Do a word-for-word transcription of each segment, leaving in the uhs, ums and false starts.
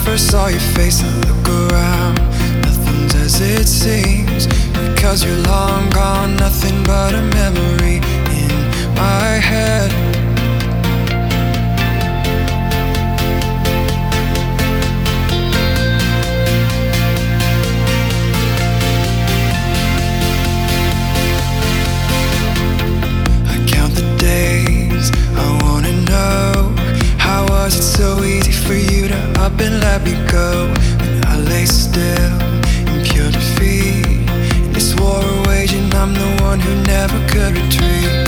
first saw your face, I look around, nothing's as it seems. Because you're long gone, nothing but a memory in my head. I count the days, I wanna know, how was it so easy for you to up and let me go? When I lay still in pure defeat, in this war we're waging, I'm the one who never could retreat.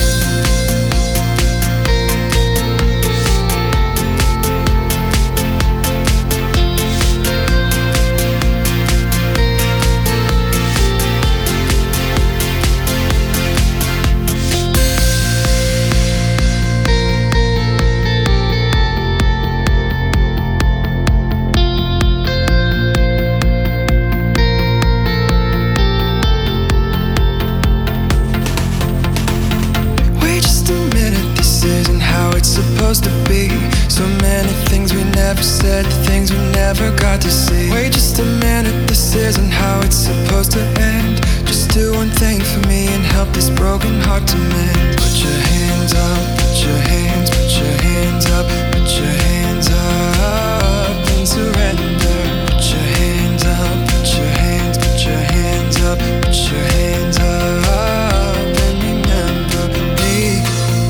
Supposed to be so many things we never said, things we never got to see. Wait just a minute, this isn't how it's supposed to end. Just do one thing for me and help this broken heart to mend. Put your hands up, put your hands, put your hands up, put your hands up and surrender. Put your hands up, put your hands, put your hands up, put your hands up and remember me.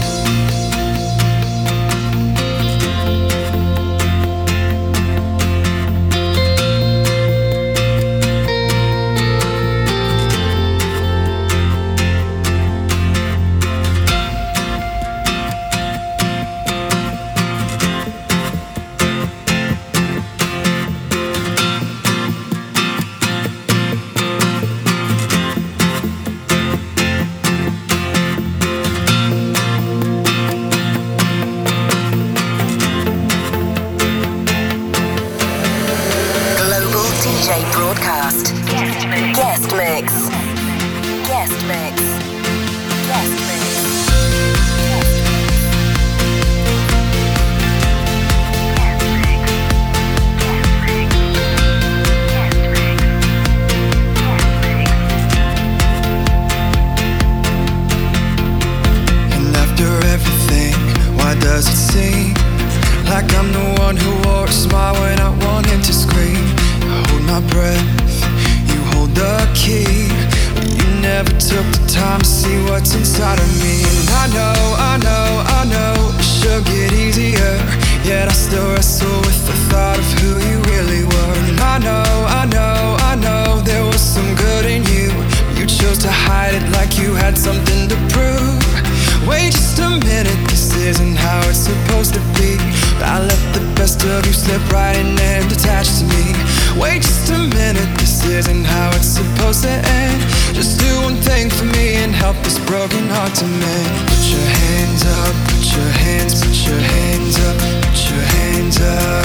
Does it seem like I'm the one who wore a smile when I wanted to scream? I hold my breath, you hold the key, but you never took the time to see what's inside of me. And I know, I know, I know it should get easier, yet I still wrestle with the thought of who you really were. And I know, I know, I know there was some good in you, but you chose to hide it like you had something to prove. Wait just a minute, this isn't how it's supposed to be. I let the best of you slip right in and attach to me. Wait just a minute, this isn't how it's supposed to end. Just do one thing for me and help this broken heart to mend. Put your hands up, put your hands, put your hands up, put your hands up.